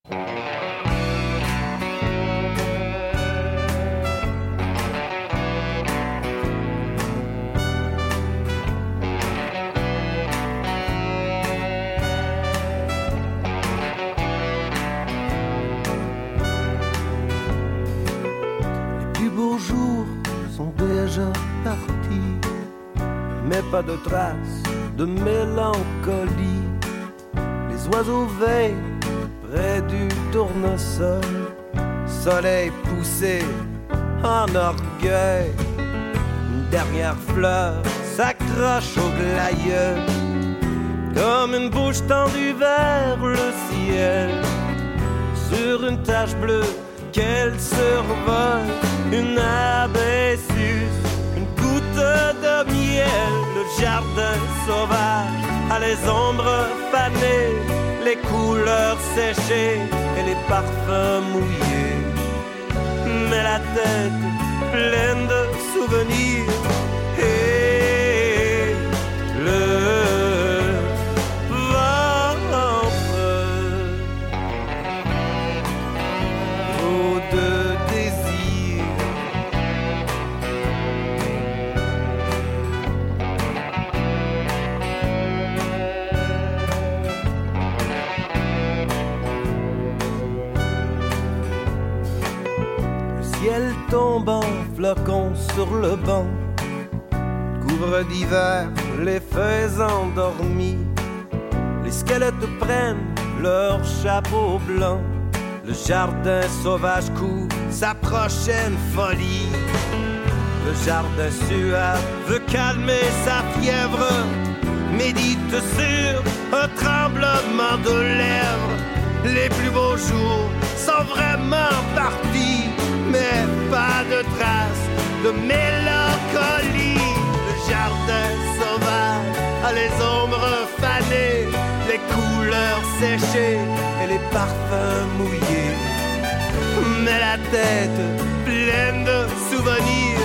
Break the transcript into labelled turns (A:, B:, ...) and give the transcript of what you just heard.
A: Mais pas de traces de mélancolie. Les oiseaux veillent près du tournesol. Soleil poussé en orgueil. Une dernière fleur s'accroche au glaïeul. Comme une bouche tendue vers le ciel. Sur une tache bleue qu'elle survole. Une abessus, une goutte de miel. Le jardin sauvage a les ombres fanées, les couleurs séchées et les parfums mouillés. Mais la tête pleine de souvenirs et le ventre trop de désir. Elle tombe en flocons sur le banc, couvre d'hiver les feuilles endormies. Les squelettes prennent leur chapeau blanc. Le jardin sauvage court sa prochaine folie. Le jardin suave veut calmer sa fièvre, médite sur un tremblement de lèvres. Les plus beaux jours sont vraiment partis, mais pas de traces de mélancolie. Le jardin sauvage a les ombres fanées, les couleurs séchées et les parfums mouillés. Mais la tête pleine de souvenirs